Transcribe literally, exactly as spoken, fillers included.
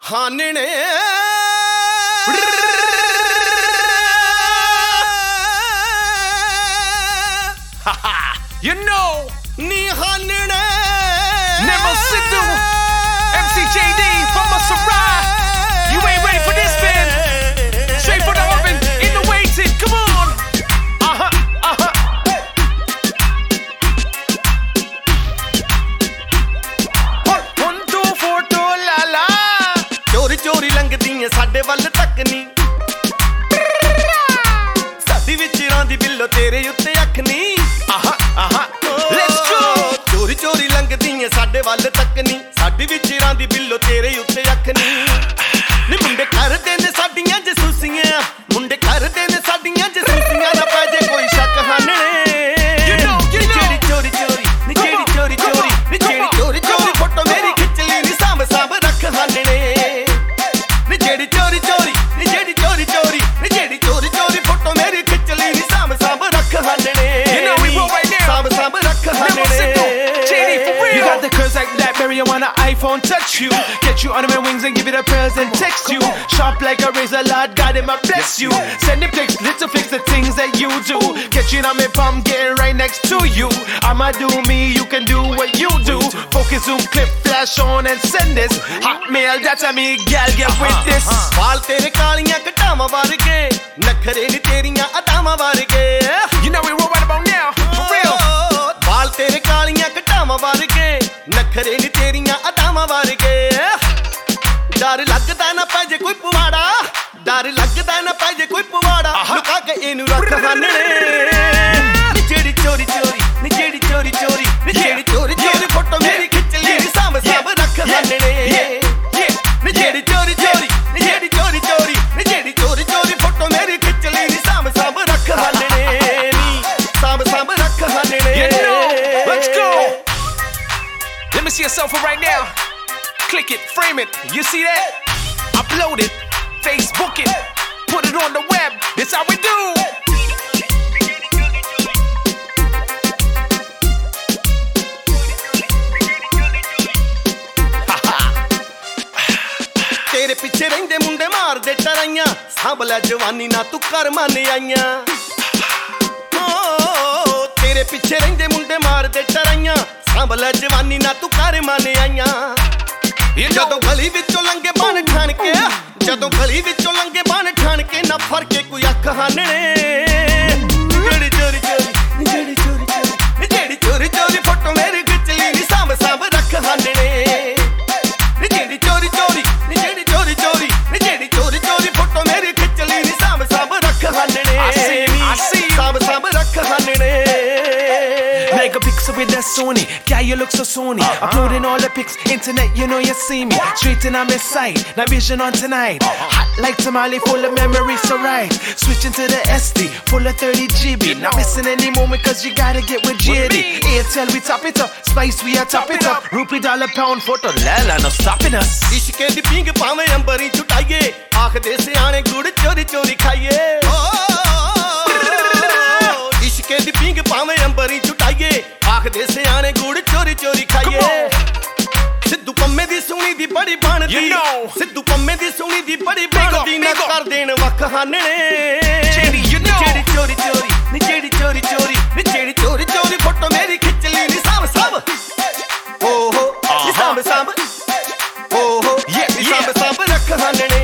ਹਾਨਣੇ You know, ਨੀ ਹਾਨਣੇ Nemo Sidhu, M C J D from Masarai. You ain't ready for this, man. Straight from the oven, in the waiting. Come on. Uh huh, uh huh. One, two, four, two, la la. ਚੋਰੀ ਚੋਰੀ ਲੰਘਦੀਆਂ ਸਾਡੇ ਵੱਲ ਤੱਕ ਨੀ ਸਾਡੀ ਵਿੱਚ ਰਾਂਦੀ ਬਿੱਲੋ ਤੇਰੇ ਉੱਤੇ ਅੱਖ ਨੀ Uh huh, uh huh. Let's go. ਚੋਰੀ ਚੋਰੀ ਲੰਘਦੀਆਂ ਸਾਡੇ ਵੱਲ ਤੱਕ ਨੀ ਸਾਡੀ ਵਿੱਚ ਰਾਂਦੀ ਬਿੱਲੋ ਤੇਰੇ ਉੱਤੇ ਅੱਖ ਨੀ ਨੀ ਮੁੰਡੇ ਕਰਦੇ ਨੇ ਸਾਡੀਆਂ ਜਸੂਸੀਆਂ ਮੁੰਡੇ ਕਰਦੇ ਨੇ ਸਾਡੀਆਂ ਜਸੂਸੀਆਂ ਨਾ ਪੈ ਜੇ ਕੋਈ ਸ਼ੱਕ ਹਾਨਣੇ ਜਿਹੜੀ ਚੋਰੀ ਚੋਰੀ ਨੀ ਜਿਹੜੀ ਚੋਰੀ ਚੋਰੀ ਨੀ ਜਿਹੜੀ ਚੋਰੀ ਚੋਰੀ ਫੋਟੋ ਮੇਰੀ ਖਿੱਚ ਲਈ ਨੀ ਸਾਂਭ ਸਾਂਭ ਰੱਖ ਹਾਨਣੇ ਨੀ ਜਿਹੜੀ ਚੋਰੀ ਚੋਰੀ ਨੀ ਜਿਹੜੀ ਚੋਰੀ ਚੋਰੀ ਨੀ ਜਿਹੜੀ ਚੋਰੀ ਚੋਰੀ ਫੋਟੋ ਮੇਰੀ ਖਿੱਚ ਲਈ ਨੀ ਸਾਂਭ ਸਾਂਭ ਰੱਖ ਹਾਨਣੇ ਸਾਂਭ ਸਾਂਭ ਰੱਖ ਹਾਨਣੇ You got the curves like BlackBerry, I want an iPhone touch you. Get you under my wings and give it a prayers and text you. Sharp like a razor, Lord God, it might bless you. Send the pics, little fix the things that you do. Get you on my palm, getting right next to you. I'ma do me, you can do what you do. Focus, zoom, clip, flash on and send this. Hotmail, that's a me, gal, get with this. ਵਾਲ ਤੇਰੇ ਕਾਲੀਆਂ ਘਟਾਵਾਂ ਵਰਗੇ ਨਖਰੇ ਨੀ ਤੇਰੀਆਂ ਅਦਾਵਾਂ ਵਰਗੇ You know we roll right about now, for real. ਵਾਲ ਤੇਰੇ ਕਾਲੀਆਂ ਘਟਾਵਾਂ ਵਰਗੇ ਨਖਰੇ ਨੀ ਤੇਰੀਆਂ ਅਦਾਵਾਂ ਵਰਗੇ ਡਰ ਲੱਗਦਾ ਨਾ ਪੈ ਜੇ ਕੋਈ ਪਵਾੜਾ ਡਰ ਲੱਗਦਾ ਨਾ ਪੈ ਜੇ ਕੋਈ ਪਵਾੜਾ ਲੁਕਾ ਕੇ ਇਹਨੂੰ ਰੱਖ ਹਾਨਣੇ ਨੀ ਜਿਹੜੀ ਚੋਰੀ ਚੋਰੀ ਨੀ ਜਿਹੜੀ ਚੋਰੀ ਚੋਰੀ ਨੀ ਜਿਹੜੀ ਚੋਰੀ ਚੋਰੀ ਫੋਟੋ ਮੇਰੀ ਖਿੱਚ ਲਈ ਨੀ ਸਾਂਭ ਸਾਂਭ ਰੱਖ ਹਾਨਣੇ ਨੀ ਜਿਹੜੀ ਚੋਰੀ ਚੋਰੀ ਨੀ ਜਿਹੜੀ ਚੋਰੀ ਚੋਰੀ ਨੀ ਜਿਹੜੀ ਚੋਰੀ ਚੋਰੀ ਫੋਟੋ ਮੇਰੀ ਖਿੱਚ ਲਈ ਨੀ ਸਾਂਭ ਸਾਂਭ ਰੱਖ ਹਾਨਣੇ ਨੀ ਸਾਂਭ ਸਾਂਭ ਰੱਖ ਹਾਨਣੇ Let's go. Let me see your cell phone right now. Click it, frame it. You see that? Upload it, Facebook it, put it on the web. That's how we do. ਤੇਰੇ ਪਿੱਛੇ ਰਹਿੰਦੇ ਮੁੰਡੇ ਮਾਰਦੇ ਟਰਾਈਆਂ ਸਾਂਭ ਲੈ ਜਵਾਨੀ ਨਾ ਤੂੰ ਕਰ ਮੰਨ ਆਈਆਂ ਤੇਰੇ ਪਿੱਛੇ ਰਹਿੰਦੇ ਮੁੰਡੇ ਮਾਰਦੇ ਟਰਾਈਆਂ ਸਾਂਭ ਲੈ ਜਵਾਨੀ ਨਾ ਤੂੰ ਕਰ ਮੰਨ ਆਈਆਂ ਜਦੋਂ ਗਲੀ ਵਿੱਚੋਂ ਲੰਘੇ ਬਣ ਠਾਣ ਕੇ ਜਦੋਂ ਗਲੀ ਵਿੱਚੋਂ ਲੰਘੇ ਬਣ ਠਾਣ ਕੇ ਨਾ ਫਰਕੇ ਕੋਈ ਅੱਖ ਹਾਨਣੇ ਜਿਹੜੀ ਚੋਰੀ ਚੋਰੀ ਜਿਹੜੀ ਚੋਰੀ ਚੋਰੀ ਜਿਹੜੀ ਚੋਰੀ ਚੋਰੀ ਫੋਟੋ ਮੇਰੀ ਖਿੱਚ ਲਈ ਨੀ ਸਾਂਭ ਸਾਂਭ ਰੱਖ ਹਾਨਣੇ ਜਿਹੜੀ ਚੋਰੀ ਚੋਰੀ ਜਿਹੜੀ ਚੋਰੀ ਚੋਰੀ ਜਿਹੜੀ ਚੋਰੀ ਚੋਰੀ ਫੋਟੋ ਮੇਰੀ ਖਿੱਚ ਲਈ ਨੀ ਸਾਂਭ ਸਾਂਭ ਰੱਖ ਹਾਨਣੇ ਸਾਂਭ ਸਾਂਭ ਰੱਖ ਹਾਨਣੇ Like a pixel with that Sony, yeah, you look so Sony. Uploading all the pics, internet, you know you see me. Straight in on my side, now vision on tonight. Hot like tamale, full of memories, so right. Switching to the S D, full of thirty G B. Not missing any moment, cause you gotta get with J D. Airtel, we top it up, Spice, we are top it up. Rupee dollar pound photo, lala, no stopping us. ਇਸ਼ਕੇ ਦੀ ਪਿੰਗ ਭਾਵੇਂ ਅੰਬਰੀ ਛੁਟਾਈਏ ਆਖਦੇ ਸਿਆਣੇ ਗੁੜ ਚੋਰੀ ਚੋਰੀ ਖਾਈਏ ਇਸ਼ਕੇ ਦੀ ਪਿੰਗ ਭਾਵੇਂ ਅੰਬਰੀ ਛੁਟਾਈਏ ਆਖਦੇ ਸਿਆਣੇ ਗੁੜ ਚੋਰੀ ਚੋਰੀ ਖਾਈਏ ਸਿੱਧੂ ਪੰਮੇ ਦੀ ਸੋਹਣੀ ਦੀ ਬੜੀ ਬਣਦੀ ਸਿੱਧੂ ਪੰਮੇ ਦੀ ਸੋਹਣੀ ਦੀ ਬੜੀ ਬਣਦੀ ਨਾ ਕਰ ਦੇਣ ਵੱਖ ਹਾਨਣੇ ਜਿਹੜੀ ਚੋਰੀ ਚੋਰੀ ਨੀ ਜਿਹੜੀ ਚੋਰੀ ਚੋਰੀ ਨੀ ਜਿਹੜੀ ਚੋਰੀ ਚੋਰੀ ਫੋਟੋ ਮੇਰੀ ਖਿੱਚ ਲਈ ਨੀ ਸਾਂਭ ਸਾਂਭ ਓਹੋ ਨੀ ਸਾਂਭ ਸਾਂਭ ਓਹੋ ਨੀ ਸਾਂਭ ਸਾਂਭ ਰੱਖ ਹਾਨਣੇ